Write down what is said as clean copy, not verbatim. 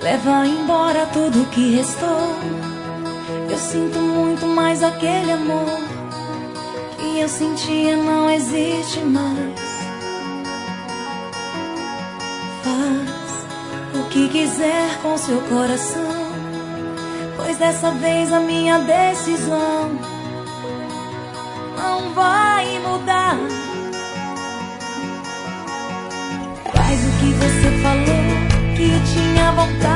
leva embora tudo que restou. Eu sinto muito mais aquele amor que eu sentia, não existe mais. Faz o que quiser com seu coração, pois dessa vez a minha decisão não vai mudar. Faz o que você falou que tinha vontade.